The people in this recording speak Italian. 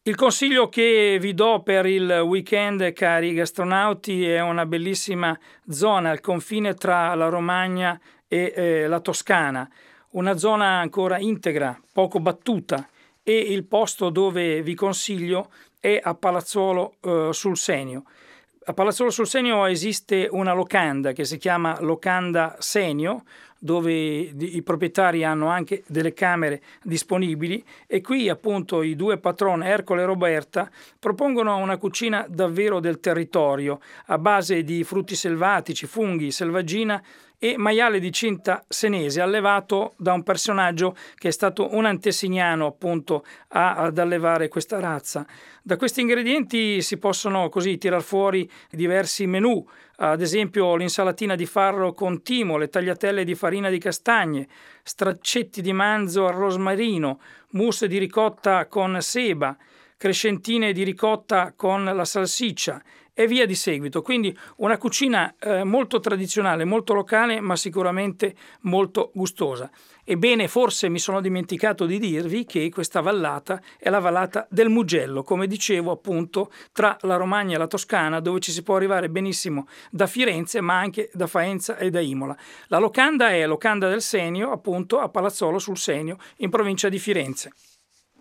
Il consiglio che vi do per il weekend, cari gastronauti, è una bellissima zona al confine tra la Romagna e la Toscana, una zona ancora integra, poco battuta, e il posto dove vi consiglio è a Palazzolo sul Senio. A Palazzolo sul Senio esiste una locanda che si chiama Locanda Senio, dove i proprietari hanno anche delle camere disponibili, e qui appunto i due patron Ercole e Roberta propongono una cucina davvero del territorio a base di frutti selvatici, funghi, selvaggina e maiale di Cinta senese allevato da un personaggio che è stato un antesignano appunto ad allevare questa razza. Da questi ingredienti si possono così tirar fuori diversi menù, ad esempio l'insalatina di farro con timo, le tagliatelle di farina di castagne, straccetti di manzo al rosmarino, mousse di ricotta con seba, crescentine di ricotta con la salsiccia e via di seguito. Quindi una cucina molto tradizionale, molto locale, ma sicuramente molto gustosa. Ebbene, forse mi sono dimenticato di dirvi che questa vallata è la vallata del Mugello, come dicevo appunto tra la Romagna e la Toscana, dove ci si può arrivare benissimo da Firenze, ma anche da Faenza e da Imola. La locanda è Locanda del Senio, appunto a Palazzolo sul Senio, in provincia di Firenze.